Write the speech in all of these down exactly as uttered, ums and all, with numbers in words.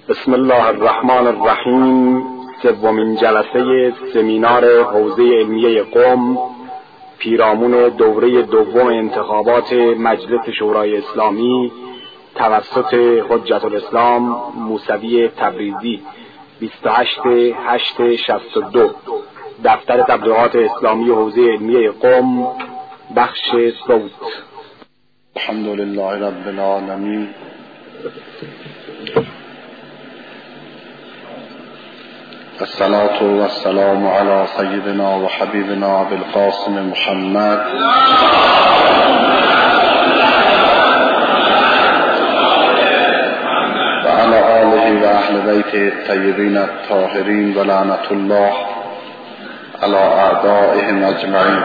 بسم الله الرحمن الرحیم. سومین جلسه سمینار حوزه علمیه قم پیرامون دوره دوم انتخابات مجلس شورای اسلامی توسط حجت الاسلام موسوی تبریزی بیست و هشت هشت شصت و دو، دفتر تبلیغات اسلامی حوزه علمیه قم، بخش صوت. الحمد لله رب العالمین الصلاة والسلام على سيدنا وحبيبنا أبي القاسم محمد وعلى آله وأهل بيته الطيبين الطاهرين ولعنة الله على أعدائهم أجمعين.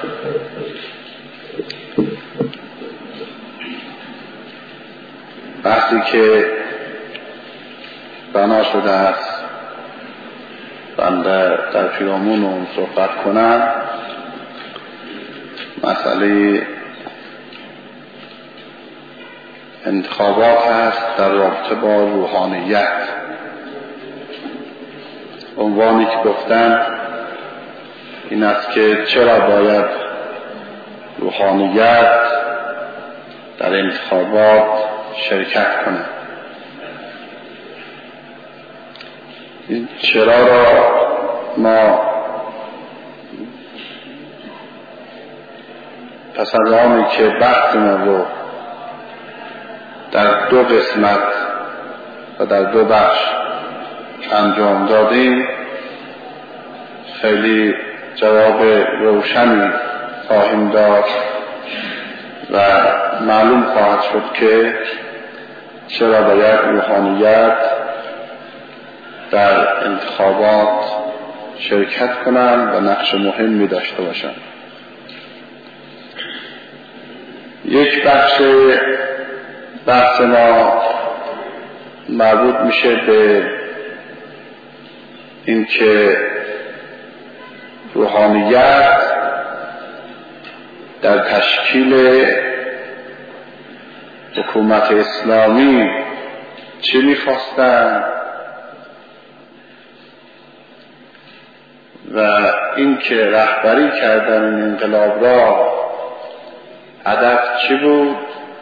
بحثی که بنا شده است بنده در پیرامون اون صحبت کنم مسئله انتخابات هست در رابطه با روحانیت. عنوانی که گفتن این است که چرا باید روحانیت در انتخابات شرکت کنه. این چرا را ما پس از آنی که بحثمون رو در دو قسمت و در دو بخش انجام دادیم خیلی جواب روشنی خواهیم داد و معلوم خواهد شد که چرا باید روحانیت در انتخابات شرکت کنند و نقش مهمی داشته باشند. یک بخش بحث ما مربوط میشه به اینکه روحانیت در تشکیل حکومت اسلامی چه می‌خواستند و اینکه رهبری کردن این انقلاب را هدف چی بود.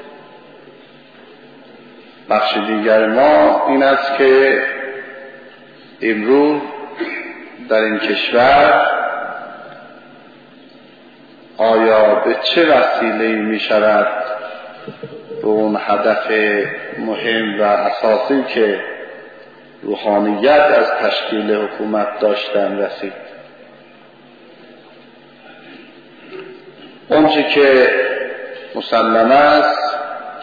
بخش دیگر ما این است که امروز در این کشور آیا به چه وسیله‌ای می شود به اون هدف مهم و اساسی که روحانیت از تشکیل حکومت داشتن رسید. اونچه که مسلم است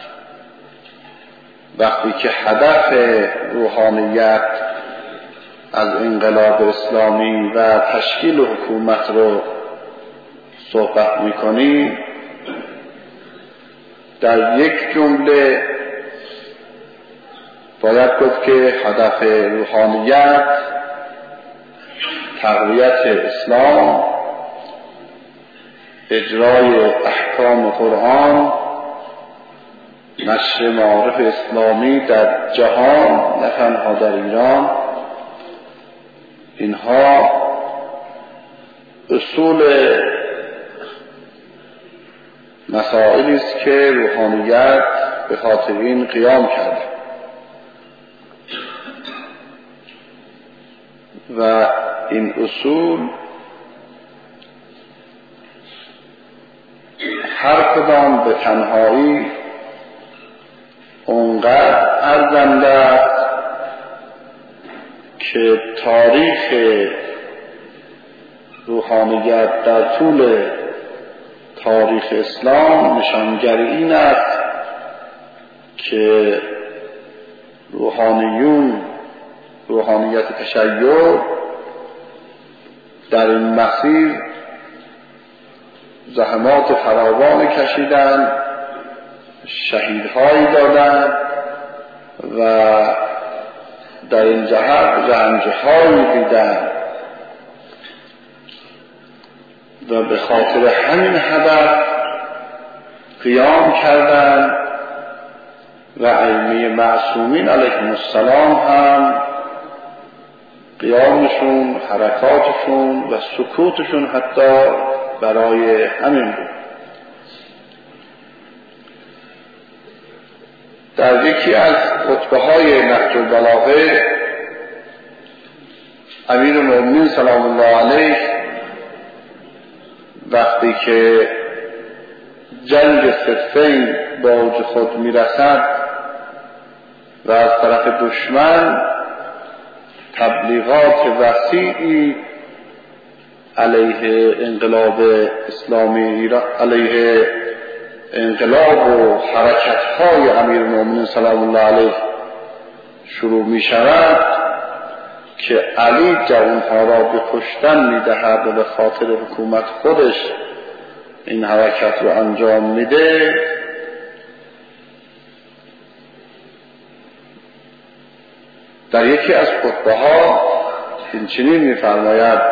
وقتی که هدف روحانیت از انقلاب اسلامی و تشکیل حکومت رو صحبت می‌کنیم در یک جمله باید گفت که هدف روحانیت تقویت اسلام، اجرای احکام قرآن، نشر معارف اسلامی در جهان نه تنها در ایران. اینها اصول مسائلی است که روحانیت به خاطر این قیام کرده و این اصول هر کدام به تنهایی اونقدر ارزنده است که تاریخ روحانیت در طول تاریخ اسلام نشانگر این است که روحانیون روحانیت تشیع در این مسیر زحمات فراوان کشیدند، شهیدهایی دادند و در این جهت رنجهایی دیدند و به خاطر همین هدف قیام کردند و ائمه معصومین علیهم السلام هم قیامشون، حرکاتشون و سکوتشون حتی برای همین بود. در یکی از خطبه های نهج البلاغه امیرالمؤمنین سلام الله علیه وقتی که جنگ صفین به اوج خود میرسد و از طرف دشمن تبلیغات وسیعی علیه انقلاب اسلامی ایران، علیه انقلاب و حرکت‌های امیرالمؤمنین سلام الله علیه شروع می شود که علی جوانها را به کشتن می دهد و به خاطر حکومت خودش این حرکت رو انجام میده، در یکی از خطبه ها این چنین می فرماید: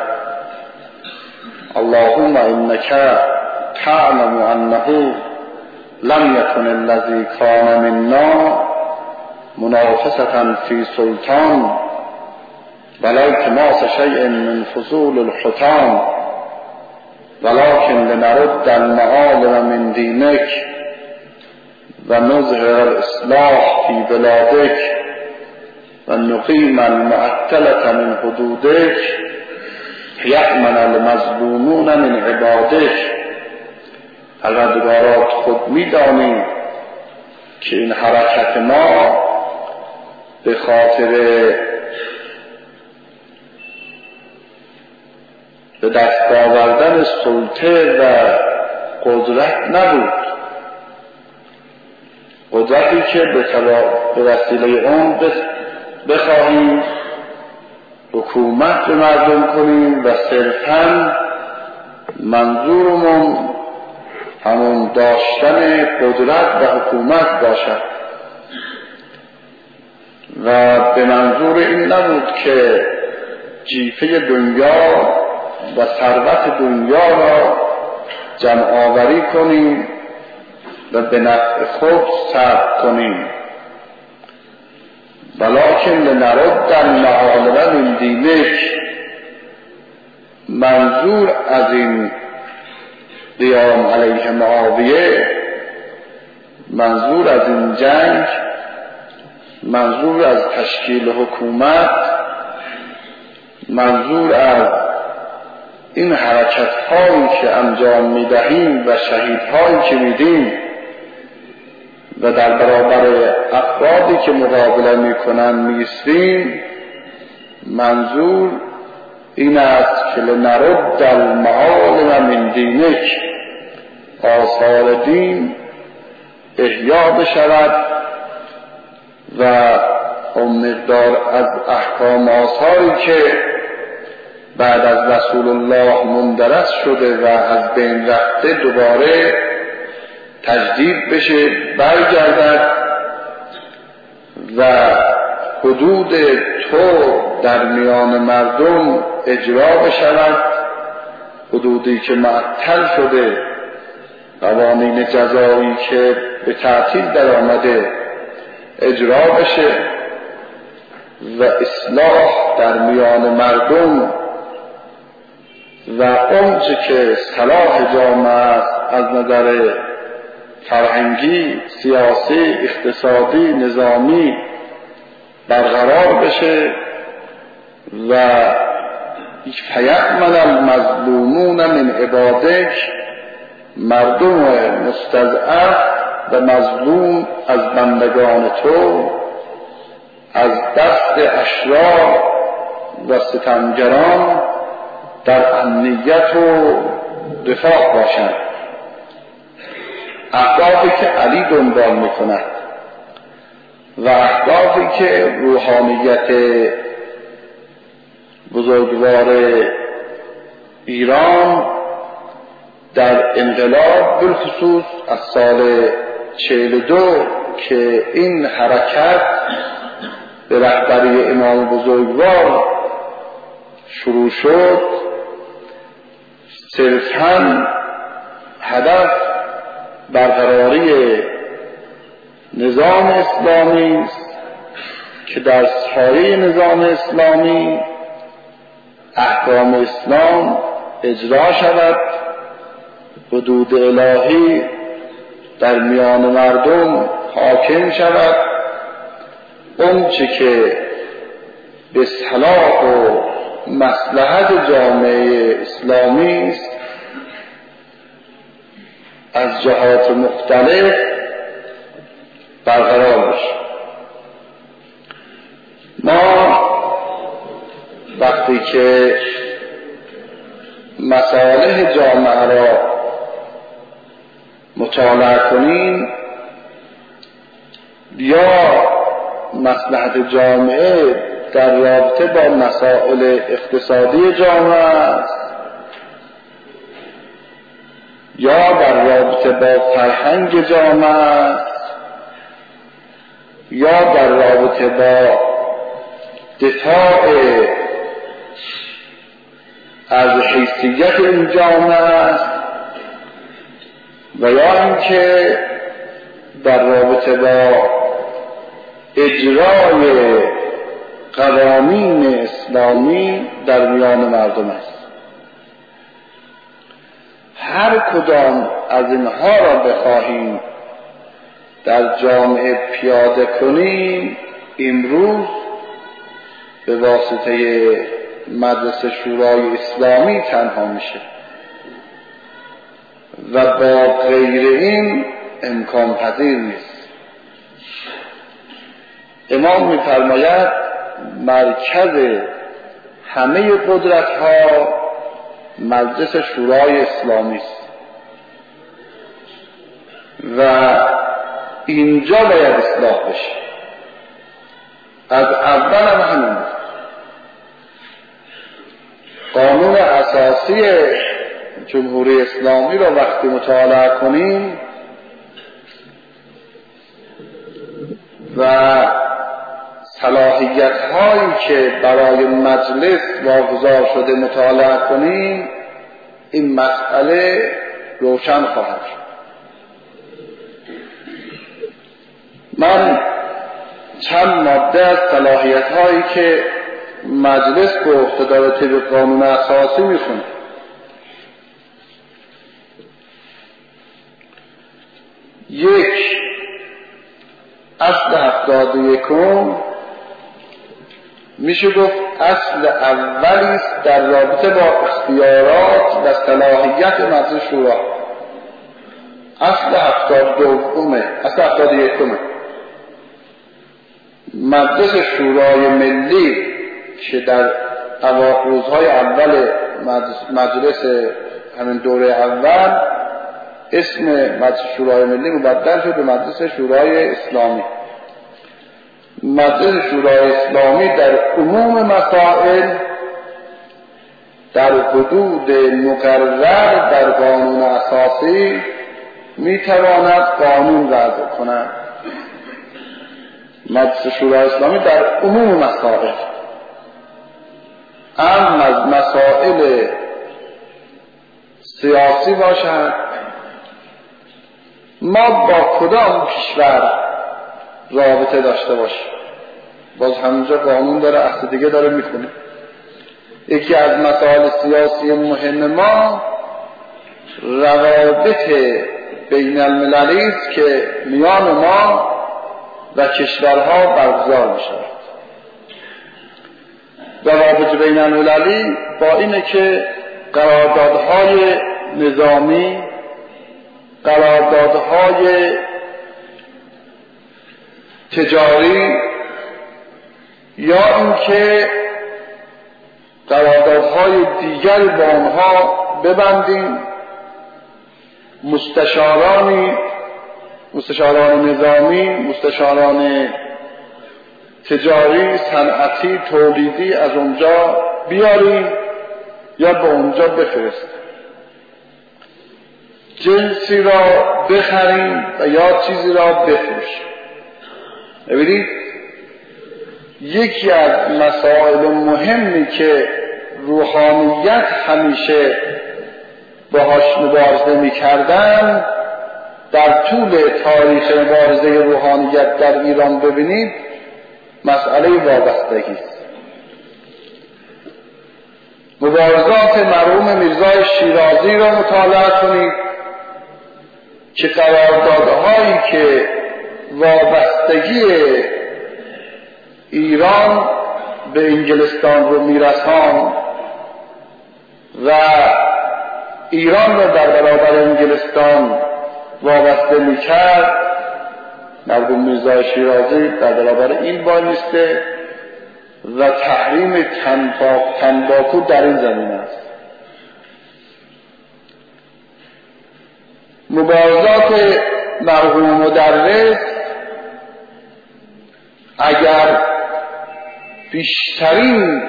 اللهم انک تعلم انه لم یکن الذی کان منا منافسة فی سلطان ولکن ماس شیء من فضول الحطام ولكن لنرد المعالم من دینک و نظهر الاصلاح فی بلادک و نقیم المعطلة من حدودک یأمن المظلومون من عبادک. پروردگارات خود می‌دانیم که این حرکت ما به خاطر به دست آوردن سلطه و قدرت نبود، قدرتی که به وسیله اون بخواهیم حکومت به مردم کنیم و صرفاً منظورمون همون داشتن قدرت و حکومت باشد و به منظور این نبود که جیفه دنیا و ثروت دنیا را جمع آوری کنیم و به نفع خود صرف کنیم، ولکن لنرد المعالم من دینک. منظور از این قیام علیه معاویه، منظور از این جنگ، منظور از تشکیل حکومت، منظور از این حرکت هایی که انجام میدهیم و شهید هایی که میدیم و در برابر افرادی که مقابله میکنن میستیم، منظور این است که لنرد المعالم من دینک، آثار دین احیا بشود و اون مقدار از احکام آثاری که بعد از رسول الله مندرس شده و از بین رفته دوباره تجدید بشه، برگردد و حدود تو در میان مردم اجرا بشود، حدودی که معطل شده، قوانین جزایی که به تعطیل در آمده اجرا بشه و اصلاح در میان مردم و اونچه که صلاح جامعه است از نظر فرهنگی، سیاسی، اقتصادی، نظامی برقرار بشه و فیأمن المظلومون من عبادک، مردم مستضعف و مظلوم از بندگان تو از دست اشرار و ستمگران در امنیت و دفاع باشند. اهدافی که علی دنبال میکند و اهدافی که روحانیت بزرگوار ایران در انقلاب بالخصوص از سال چهل و دو که این حرکت به رهبری امام بزرگوار شروع شد، صرفاً هدف برقراری نظام اسلامی است که در سایه نظام اسلامی احکام اسلام اجرا شود، حدود الهی در میان مردم حاکم شود، اون چه که به صلاح و مصلحت جامعه اسلامی است از جهات مختلف برقرار بشه. ما وقتی که مصالح جامعه را مطالعه کنیم یا مصلحت جامعه در رابطه با مسائل اقتصادی جامعه است یا در رابطه با فرهنگ جامعه است یا در رابطه با دفاع از حیثیت این جامعه است و یا اینکه در رابطه با اجرای قوانین اسلامی در میان مردم است. هر کدام از اینها را بخواهیم در جامعه پیاده کنیم امروز به واسطه مجلس شورای اسلامی تنها میشه و با غیر این امکان پذیر نیست. امام می‌فرماید مرکز همه قدرت ها مجلس شورای اسلامی است و اینجا باید اصلاح بشه. از اول هم همین قانون اساسی جمهوری اسلامی را وقتی مطالعه کنیم و صلاحیت هایی که برای مجلس واگذار شده مطالعه کنیم این مسئله روشن خواهد شد. من چند ماده از صلاحیت هایی که مجلس گفته داره طبق قانون اساسی میخونم. یک، اصل هفتاد و یکم میشه گفت اصل اولی است در رابطه با اختیارات و صلاحیت مجلس شورا. اصل هفتاد دومه اصل هفتاد یکمه مجلس شورای ملی که در روزهای اول مجلس همین دوره اول اسم مجلس شورای ملی مبدل شد به مجلس شورای اسلامی. مجلس شورای اسلامی در عموم مسائل در حدود مقرر در قانون اساسی میتواند قانون وضع کند. مجلس شورای اسلامی در عموم مسائل، اما از مسائل سیاسی باشد، ما با کدام کشور رابطه داشته باشیم، باز همونجا قانون داره، اصل دیگه داره میخونه. یکی از مسائل سیاسی مهم ما روابط بین المللی است که میان ما و کشورها برگزار می شود. روابط بین المللی با اینه که قراردادهای نظامی، قراردادهای تجاری یا اینکه قراردادهای دیگری با آنها ببندیم، مستشارانی مستشاران نظامی، مستشاران تجاری، صنعتی، تولیدی از اونجا بیاریم یا به اونجا بفرستیم، جنسی را بخریم و یا چیزی را بفروشیم. ببینید یکی از مسائل مهمی که روحانیت همیشه باهاش مبارزه می‌کردن در طول تاریخ مبارزه روحانیت در ایران ببینید مسئله وابستگی است. مبارزات مرحوم میرزای شیرازی را مطالعه کنید که قراردادهایی که وابستگی ایران به انگلستان رو میرساند و ایران را در برابر انگلستان وابسته میکرد، مرحوم میرزای شیرازی در برابر این بایسته و تحریم تنباکو در این زمینه است. مبارزات مرحوم مدرس اگر بیشترین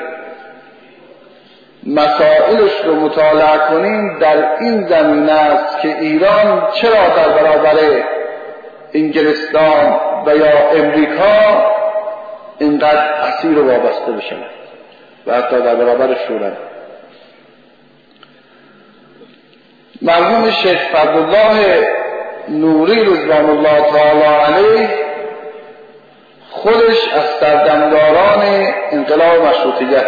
مسائلش رو مطالعه کنیم در این زمینه است که ایران چرا در برابر انگلستان و یا امریکا اینقدر اسیر و وابسته بشه و حتی در برابر شورا. مرحوم شیخ فضلالله نوری رضوان الله تعالی علیه خودش از سردمداران انقلاب مشروطیت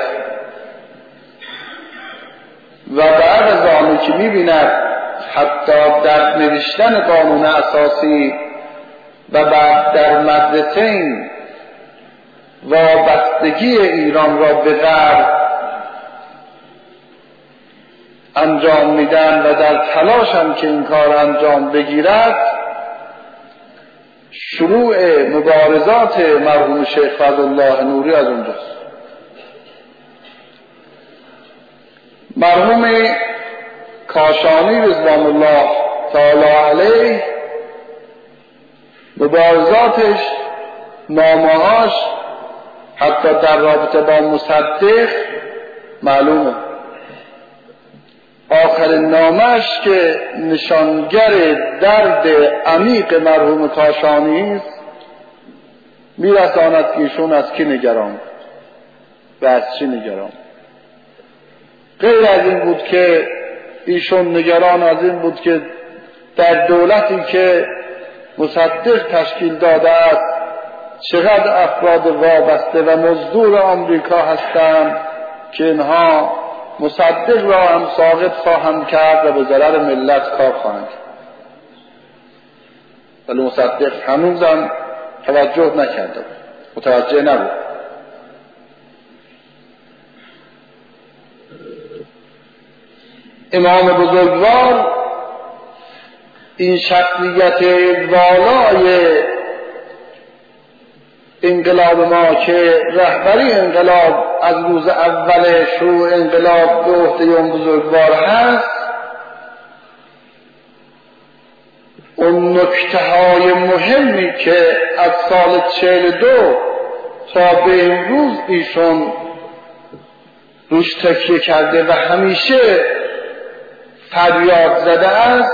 و بعد از آنی که می‌بیند حتی در نوشتن قانون اساسی و بعد در مدرسین وابستگی ایران را به غرب انجام میدن و در تلاش هم که این کار انجام بگیرد، شروع مبارزات مرحوم شیخ فضلالله نوری از اونجاست. مرحوم کاشانی رضوان الله تعالی علیه مبارزاتش، نامه‌هاش حتی در رابطه با مصدق معلومه. آخرین نامش که نشانگر درد عمیق مرحوم کاشانی است میرساند که ایشون از کی نگران و از چی نگران. غیر از این بود که ایشون نگران از این بود که در دولتی که مصدق تشکیل داده است چقدر افراد وابسته و مزدور آمریکا هستند که اینها مصدق را هم ساقط خواهند کرد و به ضرر ملت کار خواهند کرد. ولی مصدق هنوزم توجه نکرده، متوجه نبود. امام بزرگوار این شخصیت والای انقلاب ما که رهبری انقلاب از روز اول شروع انقلاب به عهده اون بزرگوار هست، اون نکته های مهمی که از سال چهل و دو تا به امروز ایشون روش تکیه کرده و همیشه فریاد زده است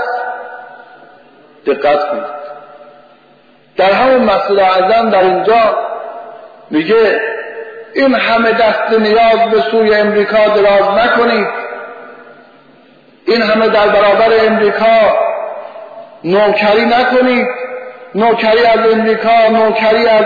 دقت کنید. در همون مسئول اعظم در اینجا میگه این همه دست نیاز به سوی امریکا دراز نکنید، این همه در برابر امریکا نوکری نکنید، نوکری از امریکا، نوکری از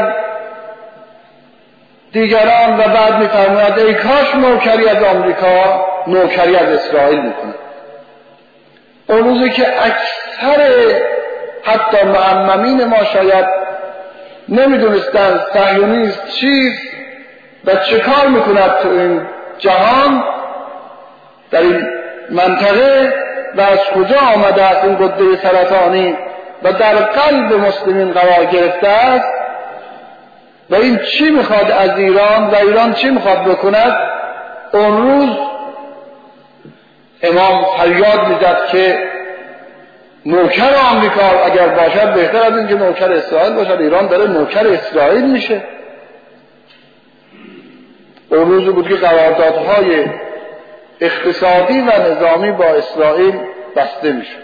دیگران. و بعد میفرماید ای کاش نوکری از آمریکا نوکری از اسرائیل میکنه. اون روزی که اکثر حتی معممین ما شاید نمیدونستن صهیونیسم چیست و چه کار میکند تو این جهان، در این منطقه و از کجا آمده است این غده سرطانی و در قلب مسلمین قرار گرفته است و این چی میخواد از ایران و ایران چی میخواد بکند. اون روز امام فریاد میزد که نوکر آمریکا اگر باشد بهتر از این که نوکر اسرائیل باشد. ایران داره نوکر اسرائیل میشه. اون روز بود که قراردادهای اقتصادی و نظامی با اسرائیل بسته میشه.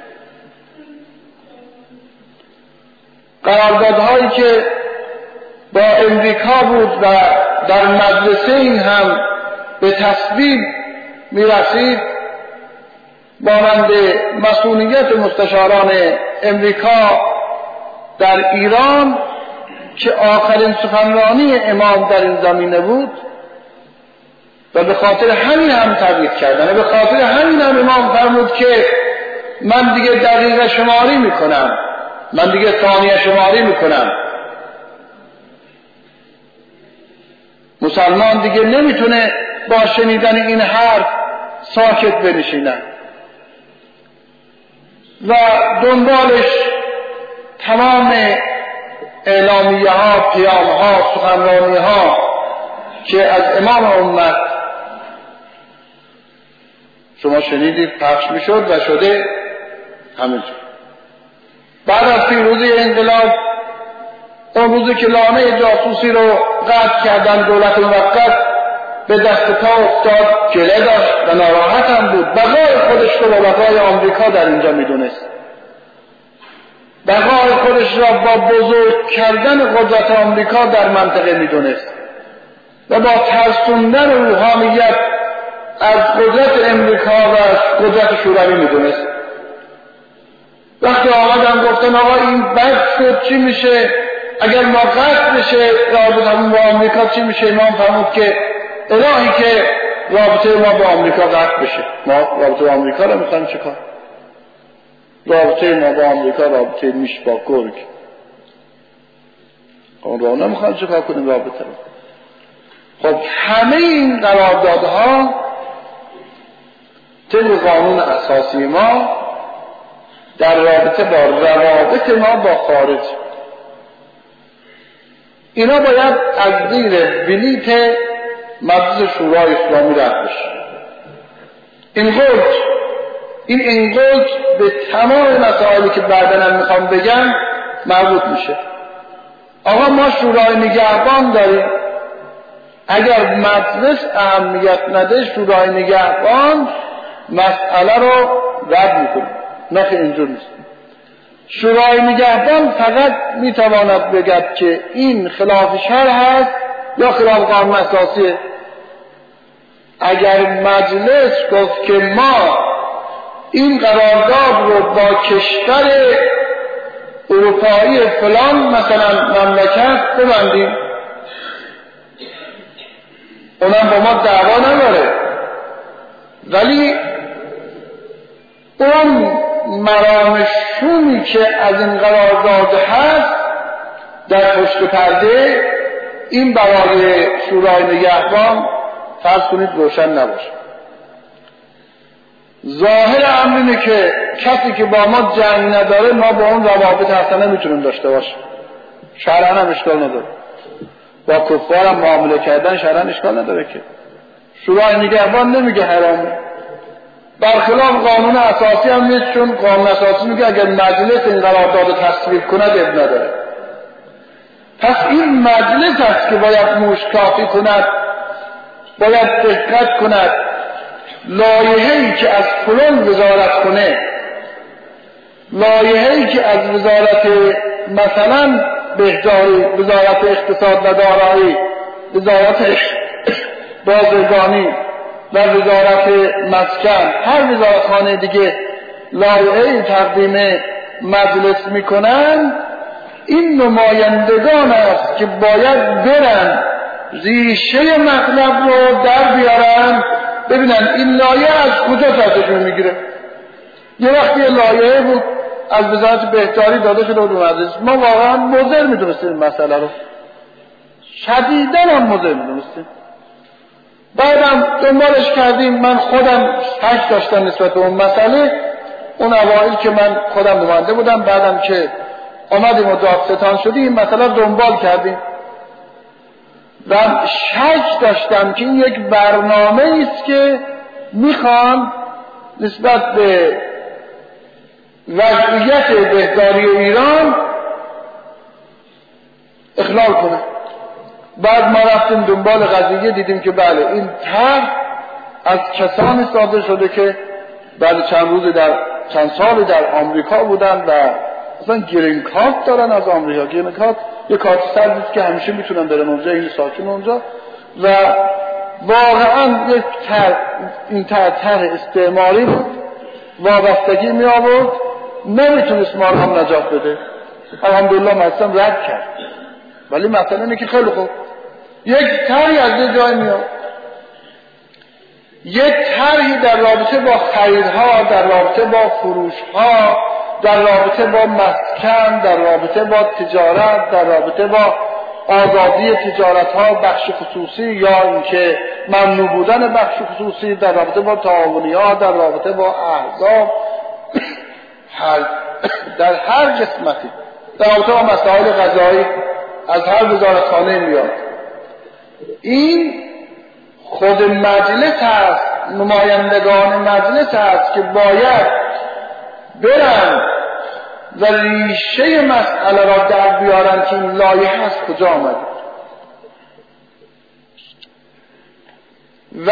قراردادهایی که با امریکا بود و در مجلسه این هم به تصویب میرسید، مانند مسئولیت مستشاران امریکا در ایران که آخرین سخنرانی امام در این زمینه بود و به خاطر همین هم تبعید کردن و به خاطر همین هم امام فرمود که من دیگه دقیقه شماری میکنم، من دیگه ثانیه شماری میکنم. مسلمان دیگه نمیتونه با شنیدن این حرف ساکت بنشینه و دنبالش تمام اعلامیه ها، پیام ها، سخنرانی ها که از امام امت شما شنیدید پخش میشد و شده همینجور. بعد از پیروزی انقلاب، اون روزی که لانه جاسوسی رو قطع کردن، دولت موقت به دست پا افتاد، گله داشت و ناراحت هم بود. بقای خودش رو و بقای آمریکا در اینجا میدونست، بقای خودش را با بزرگ کردن قدرت آمریکا در منطقه میدونست و با ترسوندن روحانیت از قدرت امریکا و از قدرت شوروی میدونست. وقتی آمدن گفتن آقا این بد شد چی میشه؟ اگر ما قطع بشه رابطه با آمریکا چی میشه؟ امام فرمود که الهی که رابطه ما با آمریکا قطع بشه. ما رابطه با آمریکا رو میخوایم چیکار؟ رابطه ما با آمریکا رابطه میش با گرگ. اون رو نمیخوایم چیکار کنیم رابطه رو. خب همه این قراردادها طبق قانون اساسی ما در رابطه با روابط ما با خارج، اینا باید از زیر بلیت مجلس شورای اسلامی رد بشه. این قلت این انقلت به تمام مسائلی که بعداً هم میخوام بگم مربوط میشه. آقا ما شورای نگهبان داریم، اگر مجلس اهمیت نده شورای نگهبان مسئله رو رد میکنه. نه که اینجور نیست. شورای نگهبان فقط میتواند بگد که این خلاف شرع هست یا خلاف قانون اساسیه. اگر مجلس گفت که ما این قرارداد رو با کشور اروپایی فلان مثلا مملکت ببندیم، اونم با ما دعوا نداره، ولی اون مرام شومی که از این قرارداد هست در پشت پرده، این برای شورای نگهبان فرض کنید روشن نباشه. ظاهر امر اینه که کسی که با ما جنگ نداره ما با اون روابط اصلا نمیتونیم داشته باشیم. شرعاً هم اشکال نداره، با کفار هم معامله کردن شرعاً اشکال نداره که. شورای نگهبان نمیگه حرامه، برخلاف قانون اساسی هم نیست، چون قانون اساسی میگه اگر مجلس این قرارداد تصویب کنه اب نداره. پس این مجلس است که باید موشکافی کند، باید دقت کند لایحه‌ای که از فلان وزارت کنه، لایحه‌ای که از وزارت مثلا بهداری، وزارت اقتصاد و دارایی، وزارت بازرگانی و وزارت مسکن، هر وزارتخانه دیگه لایحه‌ای تقدیم مجلس میکنن، این نمایندگان است که باید برن ریشه مطلب رو در بیارن، ببینن این لایحه از کجا سرچشمه میگیره. یه وقتی لایحه بود از وزارت بهداری داده شده بود مجلس، ما واقعا مضر میدونستیم این مسئله رو، شدیداً هم مضر میدونستیم. بعدم دنبالش کردیم، من خودم شک داشتم نسبت به اون مسئله. اون اوایل که من خودم نماینده بودم، بعدم که آمدیم و دادستان شدیم این مسئله دنبال کردیم و شک داشتم که این یک برنامه است که میخوان نسبت به وضعیت بهداری ایران اخلال کنه. بعد ما رفتیم دنبال قضیه، دیدیم که بله این طرح از کسانی صادر شده که بعد چند روز در چند سالی در آمریکا بودن و اصلا گرین کارت دارن از آمریکا. گرین کارت یه کارت سردیست که همیشه میتونن برن اونجا، این ساکن اونجا، و واقعا یک طرح، این طرح طرح استعماری بود، وابستگی می آورد، نمیتونست ما هم نجات بده. الحمدلله مجلسم رد کرد. ولی مثلا اینه که خیلی خوب یک طرحی از یه جای میاد، یک طرحی در رابطه با خریدها، در رابطه با فروشها، در رابطه با مسکن، در رابطه با تجارت، در رابطه با آزادی تجارت ها، بخش خصوصی یا اینکه ممنوع بودن بخش خصوصی، در رابطه با تعاونی ها، در رابطه با احزاب، هر در هر قسمتی، در رابطه با مسائل قضایی از هر وزارتخانه میاد. این خود مجلس هست، نمایندگان مجلس هست که باید برن و ریشه مسئله را در بیارن که این لایحه از کجا آمده و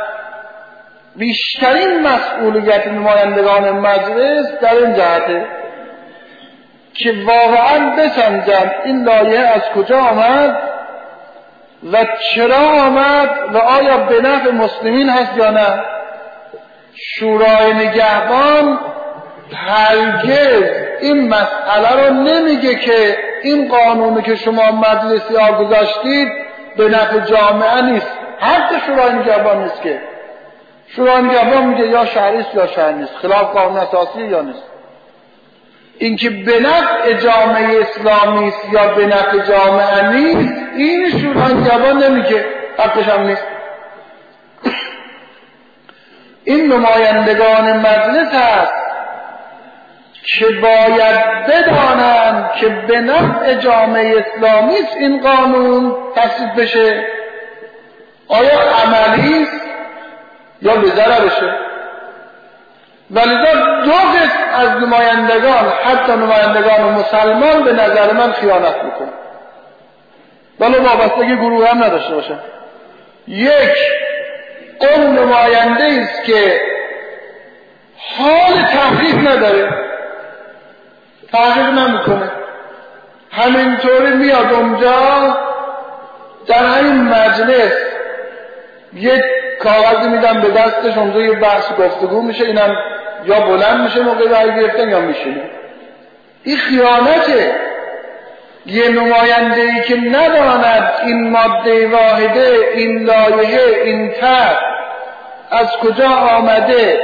بیشترین مسئولیت نمایندگان مجلس در این جهته که واقعا بسنجن این لایحه از کجا آمد و چرا آمد و آیا به نفع مسلمین هست یا نه. شورای نگهبان هرگز این مسئله رو نمیگه که این قانونی که شما مجلسی ها گذاشتید به نفع جامعه نیست. حق شورای نگهبان نیست که. شورای نگهبان میگه یا شرعی است یا شرعی نیست، خلاف قانون اساسی یا نیست. اینکه به نفع جامعه اسلامی است یا به نفع جامعه نیست، این شورای نگهبان نمیگه، حقش هم نیست. این نمایندگان مجلس هست که باید بدانند که به نفع جامعه اسلامی است این قانون تصویب بشه، آیا عملی است یا به ضررشه. ولذا دو قسم از نمایندگان، حتی نمایندگان مسلمان، به نظر من خیانت میکنن، ولی وابستگی گروه هم نداشته باشن. یک، اون نماینده است که حال تحقیق نداره، تحقیق نمیکنه، همینطوری میاد اونجا در همین مجلس یک کاغذی میدن به دستش، اونجا یه بحث گفتگو میشه، اینم یا بلند میشه موقع رای گرفتن یا میشینه. این خیانته. یه نماینده ای که نداند این ماده واحده، این لایحه، این طرح از کجا آمده،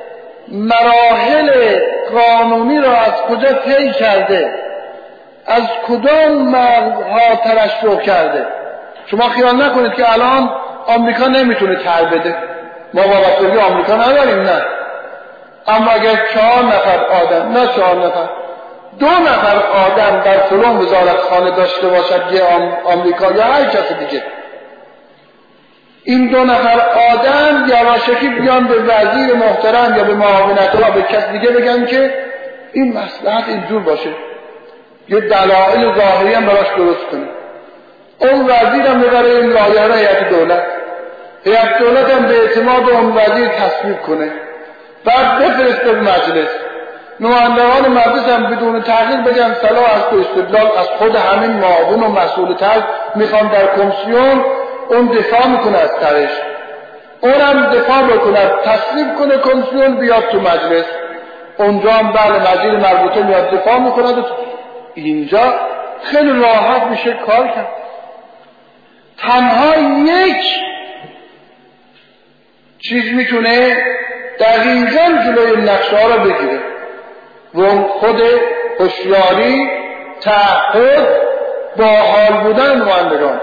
مراحل قانونی را از کجا طی کرده، از کدام مرزها ترشح کرده. شما خیال نکنید که الان آمریکا نمیتونه طرح بده، ما وابستگی آمریکا نداریم، نه. اما اگر چهار نفر آدم، نه چهار نفر، دو نفر آدم در فلان وزارتخانه داشته باشد، یه آمریکا یا هر کس دیگه، این دو نفر آدم یواشکی بیان به وزیر محترم یا به معاونت یا به کس دیگه بگن که این مصلحت اینجور باشه، یه دلایل ظاهری هم براش درست کنه. اون وزیر هم ببره این لایحه را هیئت دولت، هیئت دولت هم به اعتماد اون وزیر تصویب کنه، بعد بفرسته به مجلس. نمایندگان مجلس هم بدون تحقیق بگن صلاح است و استدلال از خود همین معاون و مسئول طرح میخوان در کمیسیون، اون دفاع میکنه از طرحش، اونم دفاع بکنه، تصویب کنه، کمیسیون بیاد تو مجلس، اونجا هم بله وزیر مربوطه میاد دفاع میکنه. اینجا خیلی راحت میشه کار کرد. تنها یک چیز میتونه دقیقاً جلوی نقشه ها رو بگیره و اون خود هوشیاری، تعهد، با حال بودن نمایندگان.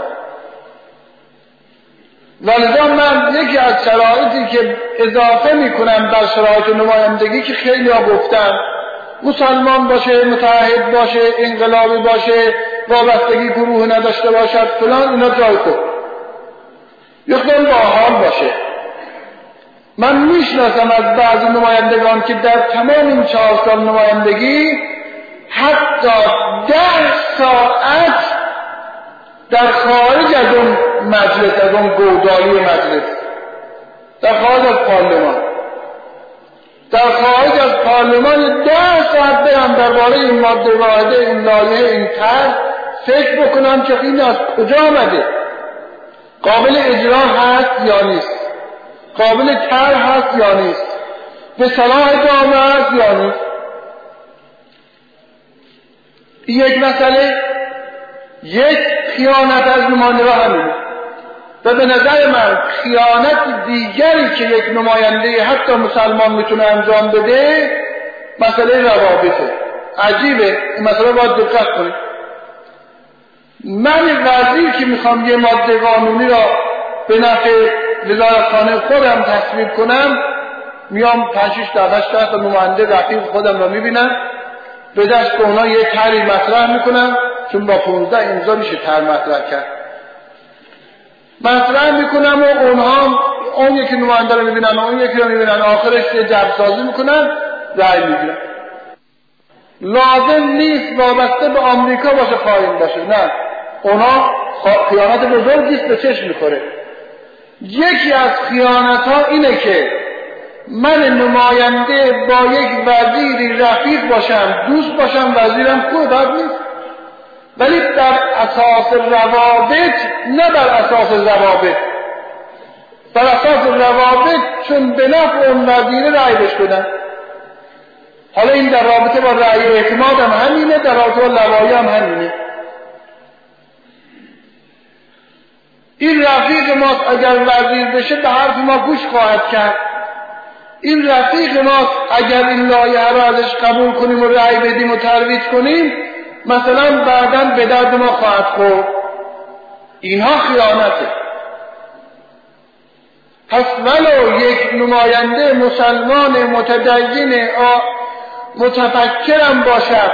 ولذا من یکی از شرایطی که اضافه میکنم بر شرایط نمایندگی که خیلی ها گفتن، مسلمان باشه، متحد باشه، انقلابی باشه، وابستگی گروه نداشته باشد فلان، اینا جای خود، یکم با حال باشه. من میشناسم از بعضی نمایندگان که در تمام این چهار سال نمایندگی حتی ده ساعت در خارج از اون مجلس، از اون گودالی مجلس، در خارج از پارلمان، در خارج از پارلمان ده ساعت برم درباره این ماده واحده، این لایحه، این طرح فکر بکنم که این از کجا آمده، قابل اجرا هست یا نیست، قابل طرح هست یا نیست، به صلاح جامعه هست یا نیست. یک مسئله، یک خیانت از نماینده همینه و به نظر من خیانت دیگری که یک نماینده حتی مسلمان میتونه انجام بده مسئله روابطه. عجیبه این مسئله باید دقت کنید. من وزیر که میخوام یه ماده قانونی را به نفع وزارتخانه خودم تصویب کنم، میام پنج شش تا تا نماینده رفیق خودم را میبینم، به دست اونا یه طرحی مطرح میکنم، چون با پانزده امضا میشه طرح مطرح کرد، مطرح میکنم و اونها اون یکی نماینده رو میبینن اون یکی رو میبینن، آخرش یه جبرسازی میکنن، رأی میگیرن. لازم نیست وابسته به آمریکا باشه خائن باشه، نه، اونا خیانت بزرگیست به چشم میخوره. یکی از خیانت ها اینه که من نماینده با یک وزیری رفیق باشم، دوست باشم، وزیرم خوب بد نیست، ولی در اساس روابط، نه بر اساس ضوابط، بر اساس روابط، چون به نفع اون وزیر رأی بهش بدن. حالا این در رابطه با رأی اعتماد هم همینه، در رابطه با لوایح هم همینه. این رفیق ماست، اگر وزیر بشه به حرف ما گوش خواهد کرد. این رفیق ماست، اگر این لایحه را ازش قبول کنیم و رأی بدیم و ترویج کنیم، مثلا بعداً به درد ما خواهد خورد. اینها خیانته. پس ولو یک نماینده مسلمان متدین متفکرم باشد،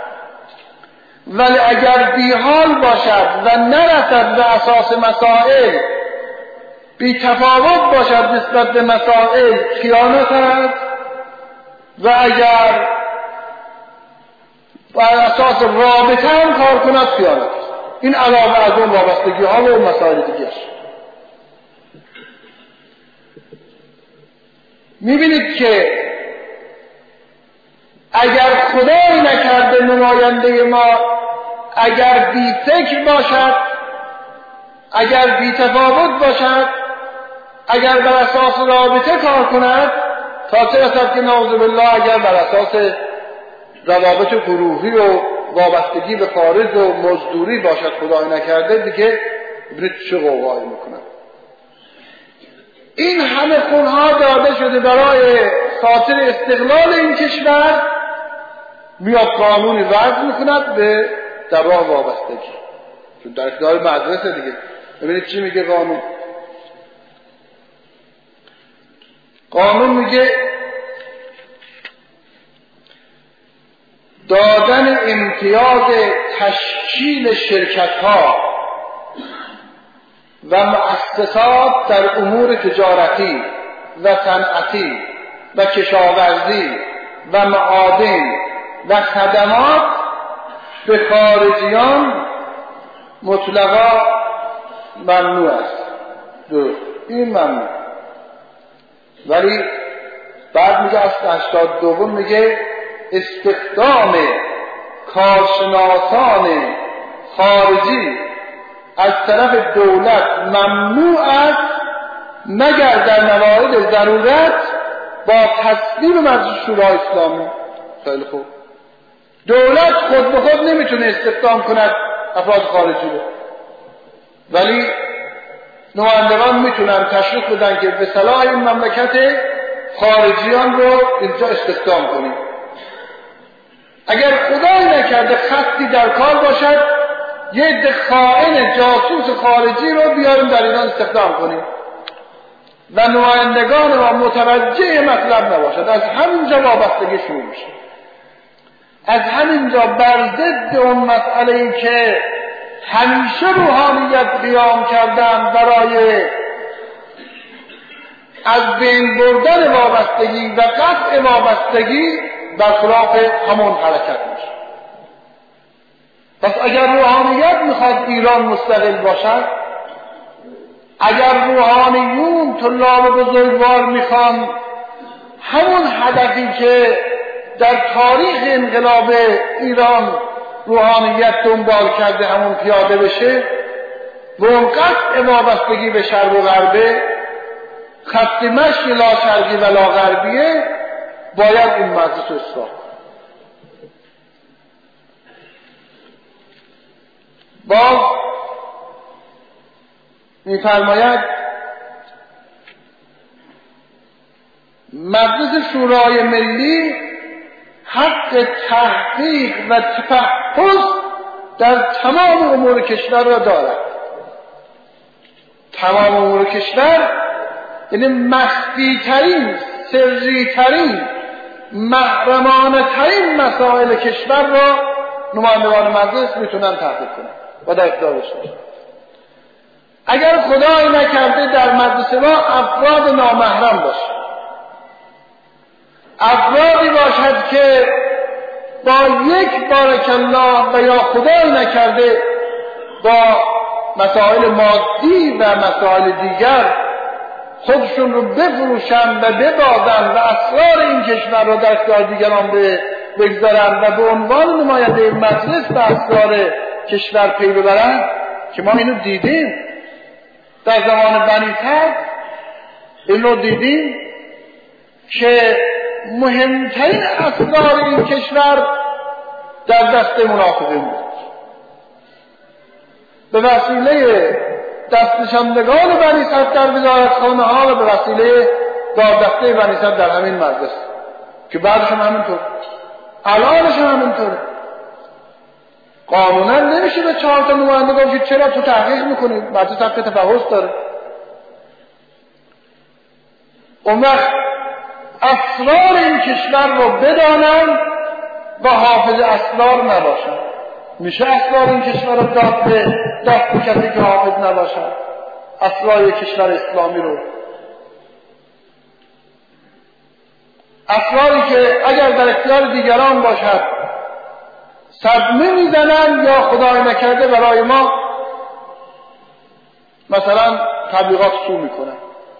ولی اگر بیحال باشد و نرسد به اساس مسائل، بی تفاوت باشد نسبت به مسائل، خیانت است. و اگر بر اساس رابطه هم کار کند، خیانت است. این علاوه از اون وابستگی ها و مسائل دیگه. میبینید که اگر خدای نکرده نماینده ما اگر بی فکر باشد، اگر بی تفاوت باشد، اگر بر اساس رابطه کار کند، تا چه رسد که نعوذ بالله اگر بر اساس روابط گروهی و وابستگی به خارج و مزدوری باشد، خدای نکرده، دیگه برید چه قوقایی میکنن. این همه خونها داده شده برای خاطر استقلال این کشور، میاد قانونی وضع میکند به دبا وابستگی، چون در اختیار مدرسه دیگه. ببینید چی میگه قانون. قانون میگه دادن امتیاز تشکیل شرکت ها و مؤسسات در امور تجارتی و صنعتی و کشاورزی و معادن و خدمات به خارجیان مطلقا ممنوع است. درست، این ممنوع. ولی بعد میگه از هشتاد دوم میگه استخدام کارشناسان خارجی از طرف دولت ممنوع است مگر در موارد ضرورت با تصویب مجلس شورای اسلامی. خیلی خوب. دولت خود به خود نمیتونه استخدام کند افراد خارجی رو، ولی نمایندگان میتونن تشریف بدن که به صلاح این مملکت خارجیان رو اینجا استخدام کنیم. اگر خدای نکرده خطی در کار باشد، یه عده خائن جاسوس خارجی رو بیاریم در ایران استخدام کنیم و نمایندگان ما متوجه مطلب نباشد، از همینجا وابستگی شروع میشه. از همینجا بر ضد اون مسئله‌ای که همیشه روحانیت قیام کردن برای از بین بردن وابستگی و قطع وابستگی، برخلاف همون حرکت میشه. پس اگر روحانیت میخواد ایران مستقل باشد، اگر روحانیون طلاب بزرگوار میخوان همون هدفی که در تاریخ انقلاب ایران روحانیت دنبال کرده همون پیاده بشه و اون قطع وابستگی به شرق و غربه، خط مشی لا شرقی و لا غربیه، باید این مجلس اصلاح. باز می‌فرماید مجلس شورای ملی حق تحقیق و تفحص در تمام امور کشور را دارد. تمام امور کشور یعنی مخفی ترین، سری ترین، محرمانه ترین مسائل کشور را نمایندگان مجلس میتونن تحقیق کنن و در اختیار داشته باشن. اگر خدای نکرده در مجلس ما افراد نامحرم باشه، افرادی باشد که با یک بارک الله و یا خدای نکرده با مسائل مادی و مسائل دیگر خودشون رو بفروشن و ببازن و اسرار این کشور رو در اختیار دیگران بگذارن و به عنوان نماینده مجلس به اسرار کشور پی ببرن، که ما اینو دیدیم در زمان بنی تر، این رو دیدیم که مهمترین اسرار این کشور در دست منافقین بود. به وسیله دستنشاندگان بنی صدر در وزارتخانه ها و به وسیله داردسته بنی صدر در همین مجلس که بعدش هم همینطور، الانش هم همینطوره. قانونا نمیشه به چهار تا نماینده گفت که چرا تو تحقیق میکنی، مجلس حق تفحص داره. اون وقت اسرار این کشور رو بدانن و حافظ اسرار نباشن. میشه اسرار این کشور رو داد به دست کسی که حافظ نباشن، اسرار کشور اسلامی رو، اسراری که اگر در اختیار دیگران باشد صدمه میزنن یا خدای نکرده برای ما مثلا تبلیغات سو میکنن.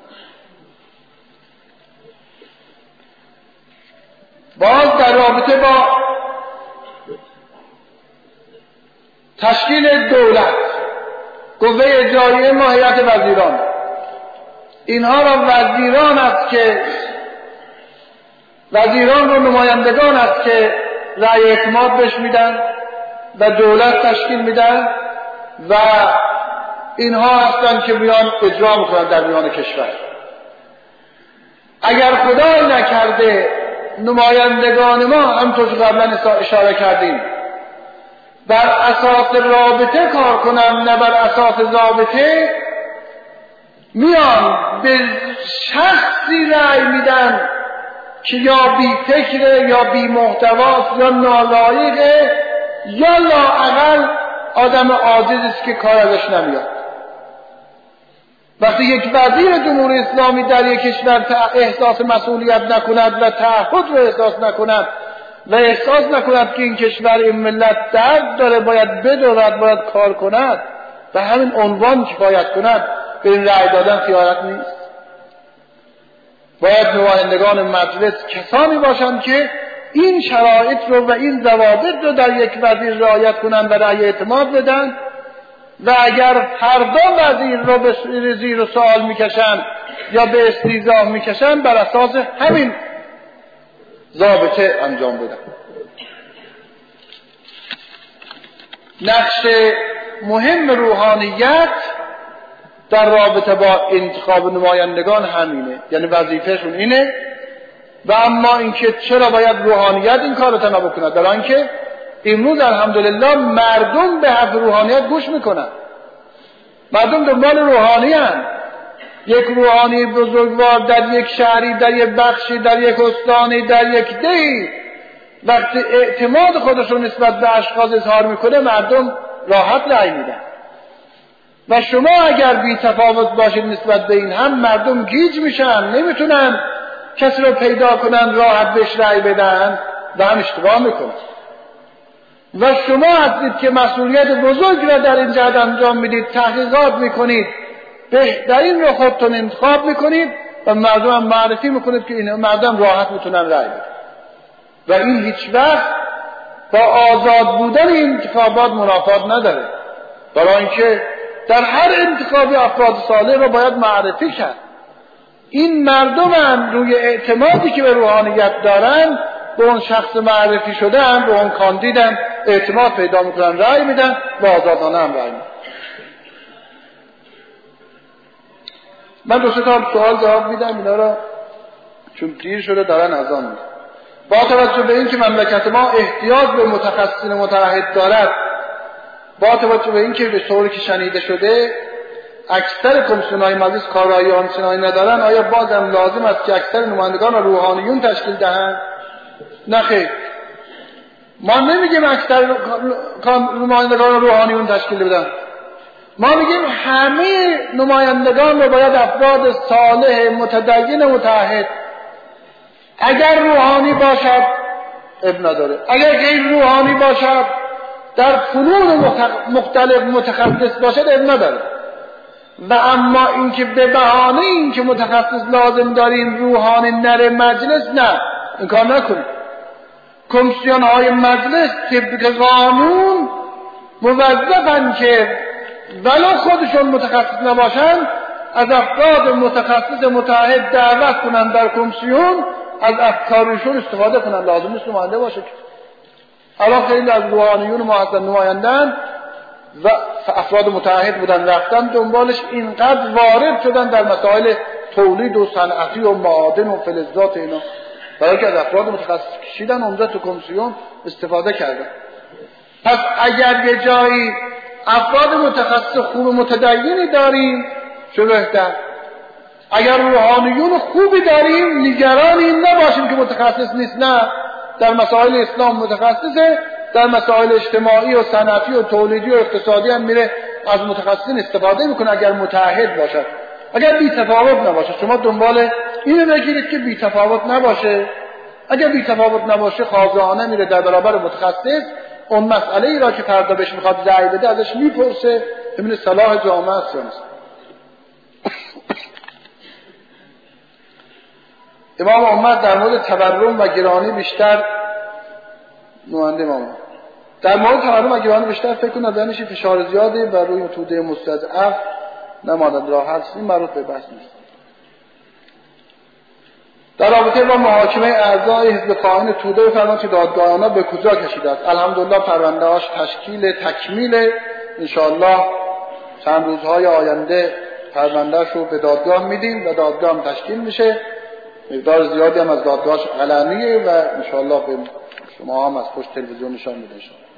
باز در رابطه با تشکیل دولت، قوه اجراییه ما هیئت وزیران، اینها را وزیران است که وزیران رو نمایندگان است که رأی اعتماد بهش میدن و دولت تشکیل میدن و اینها هستند که بیان اجرا میکنن در میان کشور. اگر خدای نکرده نمایندگان ما همونطور که قبلا اشاره کردیم بر اساس رابطه کار کنن نه بر اساس ضابطه، میان به شخصی رأی میدن که یا بی فکره یا بی محتواست یا نالایقه یا لااقل آدم عاجز است که کار ازش نمیاد. وقتی یک وزیر جمهوری اسلامی در یک کشور احساس مسئولیت نکند و تعهد رو احساس نکند و احساس نکند که این کشور این ملت درد داره، باید بدورد، باید کار کند و همین عنوان کفایت کند، به این رأی دادن خیانت نیست. باید نمایندگان مجلس کسانی باشند که این شرایط رو و این ضوابط رو در یک وزیر رعایت کنند و رأی اعتماد بدن و اگر هر دو وزیر رو به زیر سوال میکشن یا به استیضاح میکشن بر اساس همین ضابطه انجام بدن. نقش مهم روحانیت در رابطه با انتخاب نمایندگان همینه، یعنی وظیفهشون اینه. و اما اینکه چرا باید روحانیت این کار رو تنها بکنه، در آنکه امروز الحمدلله مردم به حرف روحانیت گوش میکنن، مردم دنبال روحانی هستند. یک روحانی بزرگوار در یک شهری، در یک بخشی، در یک استانی، در یک دهی وقتی اعتماد خودشون نسبت به اشخاص اظهار میکنه، مردم راحت رأی میدن. و شما اگر بی تفاوت باشید نسبت به این، هم مردم گیج میشن، نمیتونن کسی رو پیدا کنن راحت بهش رأی بدن و هم اشتباه میکنن. و شما هستید که مسئولیت بزرگ را در این جهت انجام میدید، تحقیقات میکنید، بهترین رو خودتون انتخاب میکنید و مردم هم معرفی میکنید که این مردم راحت میتونن رأی بدن. و این هیچ وقت با آزاد بودن این انتخابات منافات نداره، برای اینکه در هر انتخابی افراد صالح رو باید معرفی کرد. این مردم هم روی اعتمادی که به روحانیت دارن به اون شخص معرفی شدن، به اون کاندیدن اعتماد پیدا میکنن رأی میدن و آزادانه هم رأی میدن. من دو سه تا سوال جواب میدم اینا را، چون دیر شده دارن اذان میدن. با توجه به اینکه مملکت ما احتیاج به متخصصین متعهد دارد، با توجه به اینکه به طوری که شنیده شده اکثر کمیسیون‌های مجلس کارایی آنچنانی ندارن، آیا بازم لازم است که اکثر نمایندگان را روحانیون تشکیل دهند؟ نه خیر، ما نمیگیم اکثر نمایندگان را روحانیون تشکیل بدن، ما میگیم همه نمایندگان رو باید افراد صالح متدین متعهد، اگر روحانی باشد اب نداره، اگر غیر روحانی باشد در فنون مختلف متخصص باشد اب نداره. و اما اینکه به بهانه اینکه متخصص لازم داریم روحانی نره مجلس، نه این کار نکنیم. کمیسیون های مجلس طبق قانون موظفن که ولو خودشون متخصص نباشن از افراد متخصص متعهد دعوت کنن در کمیسیون، از افکارشون استفاده کنن، لازم نیست نماینده باشه. الان خیلی از روحانیون محسن نمایندن و افراد متعهد بودن رفتن دنبالش، اینقدر وارد شدن در مسائل تولید و صنعتی و معادن و فلزات اینا، برای که از افراد متخصص کشیدن اونجا تو کمیسیون استفاده کردن. پس اگر یه جایی افراد متخصص خوب متدینی داریم چه بهتر، اگر روحانیون خوبی داریم نگران این نباشیم که متخصص نیست، نه در مسائل اسلام متخصصه، در مسائل اجتماعی و صنعتی و تولیدی و اقتصادی هم میره از متخصصین استفاده میکنه اگر متعهد باشد. اگر بی تفاوت نباشه، شما دنبال اینو بگیرید که بی تفاوت نباشه، اگر بی تفاوت نباشه خاضعانه میره در برابر متخصص، اون مسئله ای را که فردا بهش میخواد رأی بده ازش میپرسه ببینه صلاح جامعه است یا نیست. امام احمد در مورد تورم و گرانی بیشتر نماینده امام در مورد تورم و گرانی بیشتر فکر کنم دانشی فشار زیادی بر روی توده مستضعف نماند راحت، این مربوط به بحث نیست. در رابطه با محاکمه اعضای حزب خائن توده بفرمایید که دادگاهانه به کجا کشیده است؟ الحمدلله پرونده‌هاش تشکیل تکمیل، انشاءالله چند روزهای آینده پرونده‌اش رو به دادگاه میدیم و دادگاه هم تشکیل میشه. مقدار زیادی هم از دادگاهش علنیه و انشاءالله به شما هم از پشت تلویزیون نشان میده.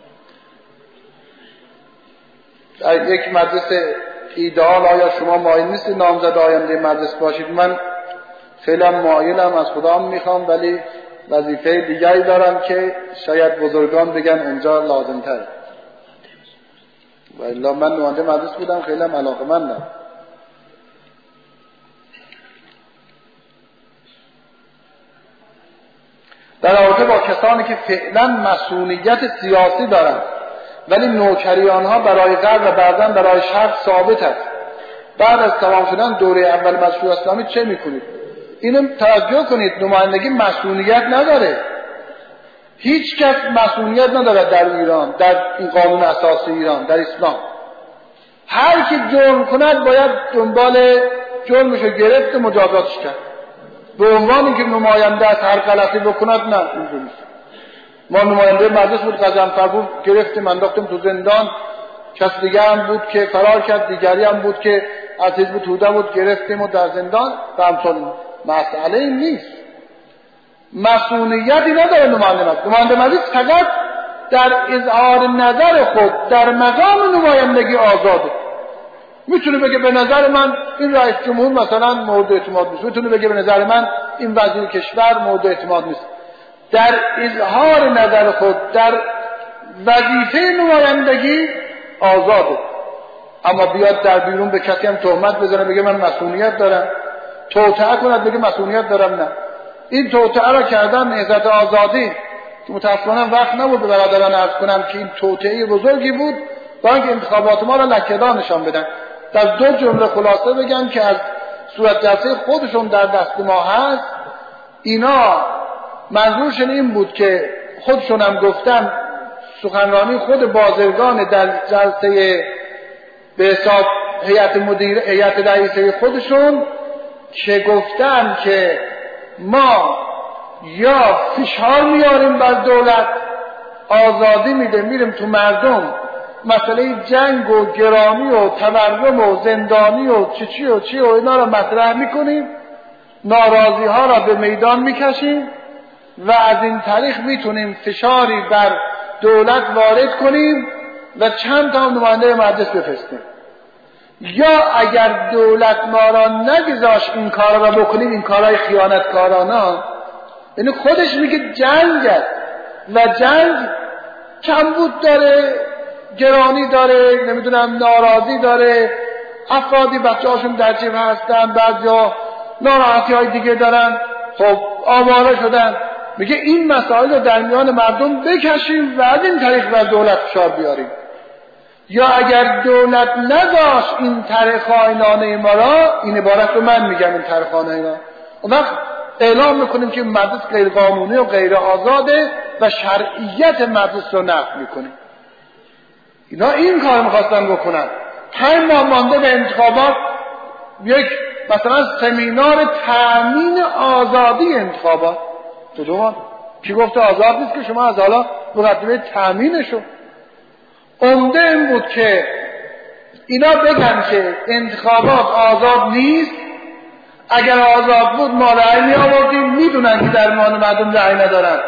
در یک مجلس ایدئال آیا شما مایل نیستید نامزد آینده مجلس باشید؟ من خیلی هم مایلم، از خدا هم میخوام، ولی وظیفه دیگری دارم که شاید بزرگان بگن اونجا لازم تره. و الا من نماینده مجلس بودم، خیلی هم علاقه‌مندم. در رابطه با کسانی که فعلا مسئولیت سیاسی دارند ولی نوکری آنها برای غرب و بعضا برای شرق ثابت است، بعد از تمام شدن دوره اول مشروع اسلامی چه میکنید؟ اینو توجه کنید، نمایندگی مسئولیت نداره، هیچ کس مسئولیت نداره در ایران، در این قانون اساسی ایران، در اسلام. هر کی جرم کند باید دنبال جرمشو گرفت و مجازاتش کرد، به عنوان اینکه نماینده از هر غلطی بکند نه، اینجوری نیست. ما نماینده مجلس بود قزنفر بود، گرفتیم انداختیم تو زندان، کس دیگه هم بود که فرار کرد، دیگری هم بود که از حزب توده بود گرفتیم و در زندان. و همچون مسئله این نیست، مسئولیتی نداره نماینده مجلس. نماینده مجلس فقط در اظهار نظر خود در مقام نمایندگی آزاده. میتونه بگه به نظر من این رئیس جمهور مثلا مورد اعتماد نیست، میتونه بگه به نظر من این وزیر کشور مورد اعتماد نیست. در اظهار نظر خود در وظیفه نمایندگی آزاده، اما بیاد در بیرون به کسی هم تهمت بزنه بگه من مسئولیت دارم، توطئه کند بگه مسئولیت دارم، نه. این توطئه را کردن نهضت آزادی که متأسفانه وقت نبود به برادران عرض کنم که این توطئه بزرگی بود، با اینکه انتخابات ما را لکه‌دار نشان بدن. در دو جمله خلاصه بگم که از صورت جلسه خودشون در دست ما هست، اینا منظورشون این بود که خودشون هم گفتن، سخنرانی خود بازرگان در جلسه به حساب هیئت مدیر هیئت رئیسه خودشون که گفتن که ما یا فشار میاریم بر دولت آزادی میده، میریم تو مردم مسئله جنگ و گرامی و تورم و زندانی و چی چی و چی و اینا رو مطرح میکنیم، ناراضی ها را به میدان میکشیم و از این طریق میتونیم فشاری بر دولت وارد کنیم و چند تا نماینده مجلس بفرستیم. یا اگر دولت ما را نگذاشت این کارا را بکنیم، این کارهای خیانتکارانه، یعنی خودش میگه جنگ است و جنگ کمبود داره، گرانی داره، نمیدونم ناراضی داره، افرادی بچه هاشون در جبهه هستن، بعضیا ناراحتی های دیگه دارن، خب آواره شدن. میگه این مسائل رو در میان مردم بکشیم و از این طریق بر دولت فشار بیاریم. یا اگر دولت نداشت این طرح خائنانه ما را، این عبارت رو من میگم، این طرح خائنانه ما، اون وقت اعلام میکنیم که مجلس غیر قانونی و غیر آزاده و شرعیت مجلس رو نقض میکنیم. اینا این کار میخواستن بکنن. پنج ماه مانده به انتخابات، یک مثلا سمینار تامین آزادی انتخابات. تو دومان کی گفته آزاد نیست که شما از حالا مقدمه تامینشو؟ عمده این بود که اینا بگن که انتخابات آزاد نیست، اگر آزاد بود ما رأی می آوردیم، میدونن که در میان مردم رأی ندارن.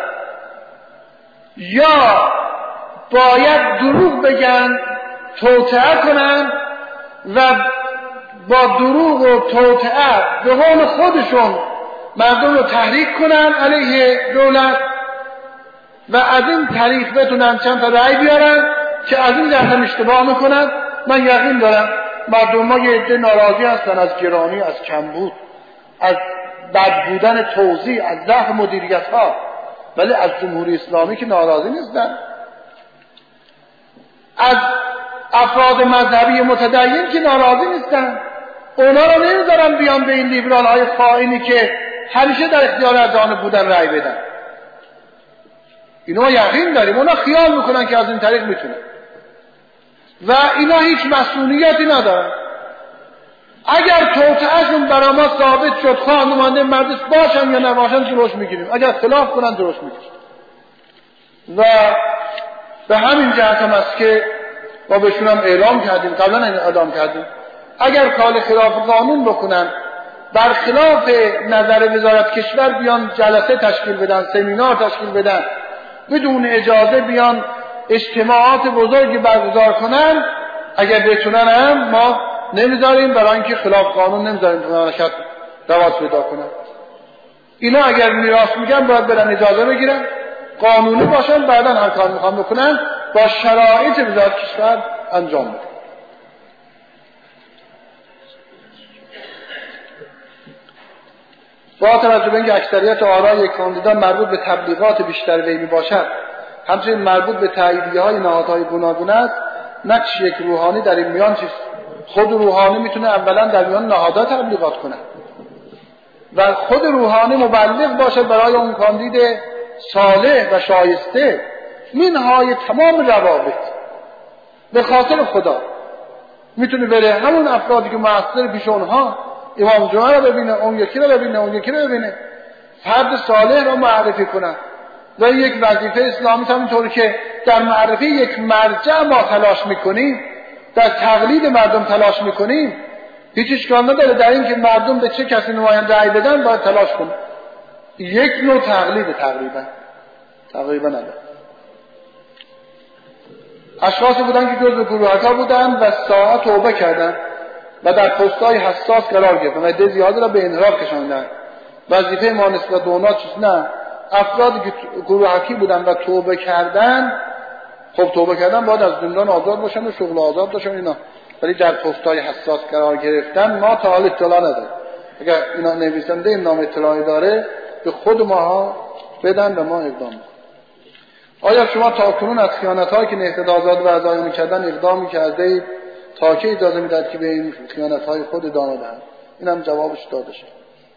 یا باید دروغ بگن، توطئه کنن و با دروغ و توطئه به قول خودشون مردم رو تحریک کنن علیه دولت و از این طریق بتونن چند تا رأی بیارن که از این جهت اشتباه میکنن. من یقین دارم مردم ما یه عده ناراضی هستن از گرانی، از کمبود، از بد بودن توزیع، از ضعف مدیریت ها، ولی از جمهوری اسلامی که ناراضی نیستن. از افراد مذهبی متدین که ناراضی نیستن، اونا رو نمیذارن بیان به این لیبرال های خائنی که همیشه در اختیار اذهان بودن رأی بدن. اینا یقین داریم اونا خیال میکنن که از این طریق میتونن و اینا هیچ مسئولیتی ندارن. اگر توطئه‌شون برای ما ثابت شد، خواه نماینده مجلس باشن یا نباشن جلوش میگیریم، اگر خلاف کنن جلوش میگیریم. و به همین جهت هم است که ما بهشون هم اعلام کردیم، قبلا این اعلام کردیم، اگر کار خلاف قانون بکنن، برخلاف نظر وزارت کشور بیان جلسه تشکیل بدن، سمینار تشکیل بدن، بدون اجازه بیان اجتماعات بزرگی برگزار کنن، اگر بتونن هم ما نمیذاریم، برای اینکه خلاف قانون نمیذاریم حرکت رواج پیدا کنن. اینا اگر میراث میگن باید برن اجازه بگیرن، قانونی باشن، بعدن هر کار میخوان بکنن با شرایط وزارت کشور انجام بدن. با توجه به اینکه اکثریت آرای کاندیدا مربوط به تبلیغات بیشتر وی میباشد، همچنین مربوط به تاییدیه‌های نهادهای گوناگون است، نقش یک روحانی در این میان چیست؟ خود روحانی میتونه اولا در میان نهادها تبلیغات کنه و خود روحانی مبلغ باشه برای اون کاندید صالح و شایسته، منهای تمام روابط به خاطر خدا میتونه بره همون افرادی که مؤثر پیش اونها، امام جمعه رو ببینه، اون یکی رو ببینه، اون یکی رو ببینه، فرد صالح رو معرفی کنن. و یک وظیفه اسلامی همینطوری که در معرفی یک مرجع ما تلاش میکنیم، در تقلید مردم تلاش میکنیم، هیچ اشکال نداره در این که مردم به چه کسی نماینده رأی بدن باید تلاش کنیم. یک نوع تقلید تقریبا تقریبا نداره. اشخاصی بودن که جزء گروه‌ها بودن و ساعت توبه کردن و در پست‌های حساس قرار گرفتن و عده زیادی را به انحراف کشاندن. وظیفه ما نسبت به اونا چیز نه، افرادی که گروه‌کی بودن و توبه کردن، خب توبه کردن باید از زندان آزاد باشن و شغل آزاد داشتن اینا، ولی در پست‌های حساس قرار گرفتن ما تا حال اطلاع نداریم. اگر اینا نویسنده این نام اطلاعی داره به خود ماها بدن و ما اقدام کنیم. آیا شما تا کنون از خیانت‌هایی که نهضت آزاد و اعضای می‌کردن اقدامی کردید؟ تا که اجازه میداد که به این خیانت‌های خود ادامه دهند؟ اینم جوابش داده شد.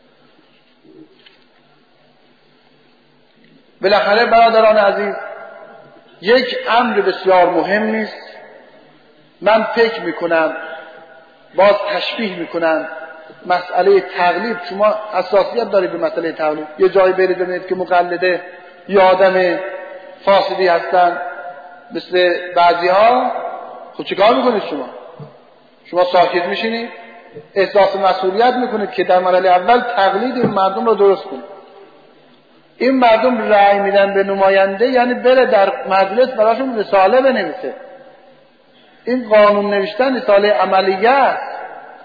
بالاخره برادران عزیز، یک امر بسیار مهم نیست. من فکر میکنم، باز تشبیه میکنم، مسئله تقلید، شما حساسیت دارید به مسئله تقلید. یه جایی برید ببینید که مقلده یه آدم فاسدی هستن مثل بعضی ها، خب چیکار میکنید شما؟ شما ساکت میشینید، احساس مسئولیت میکنید که در مرحله اول تقلید این مردم رو درست کنید. این مردم رأی میدن به نماینده، یعنی بره در مجلس براشون رساله بنویسه. این قانون نوشتن رساله عملیه است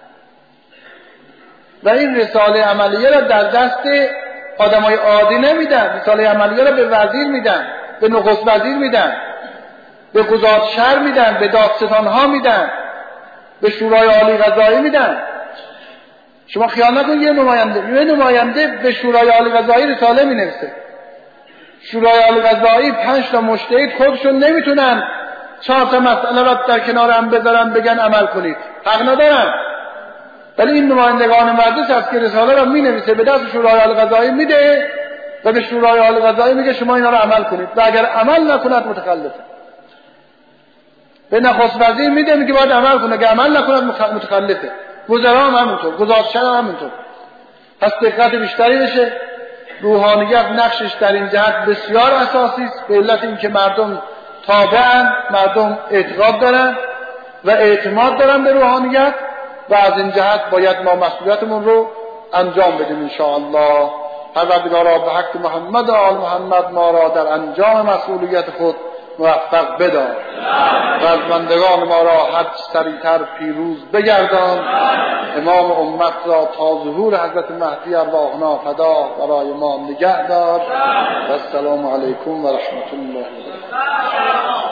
و این رساله عملیه را در دست آدمای عادی نمیدن. رساله عملیه را به وزیر میدن، به نخست وزیر میدن، به قضات شهر میدن، به دادستانها میدن، به شورای عالی قضایی میدن. شما خیال نکنید یه نماینده یه نماینده به شورای عالی قضایی رساله مینویسه. شورای عالی قضایی پنج تا مجتهد خودشون نمیتونن چهار تا مسئله را در کنار هم بذارن بگن عمل کنید، حق ندارن. ولی این نمایندگان مجلس هست که رساله را مینویسه، به دست شورای عالی قضایی میده و به شورای عالی قضایی میگه شما اینا را عمل کنید و اگر عمل نکند متخلفه. به نخست وزیر میده میگه باید عمل کنه، اگر عمل نکند متخلفه. وزرا هم همینطور، قضات شهر هم همینطور. پس دقت بیشتری بشه. روحانیت نقشش در این جهت بسیار اساسی است، به علت اینکه مردم تابعن، مردم اعتقاد دارن و اعتماد دارن به روحانیت و از این جهت باید ما مسئولیتمون رو انجام بدیم ان شاء الله. پروردگارا به حق محمد و آل محمد ما را در انجام مسئولیت خود موفق بدار و از بندگان ما را هر سریعتر پیروز بگردان. امام امت را تا ظهور حضرت مهدی ارواحنا فدا برای ما نگه دار. و السلام علیکم و رحمت الله و برکاته.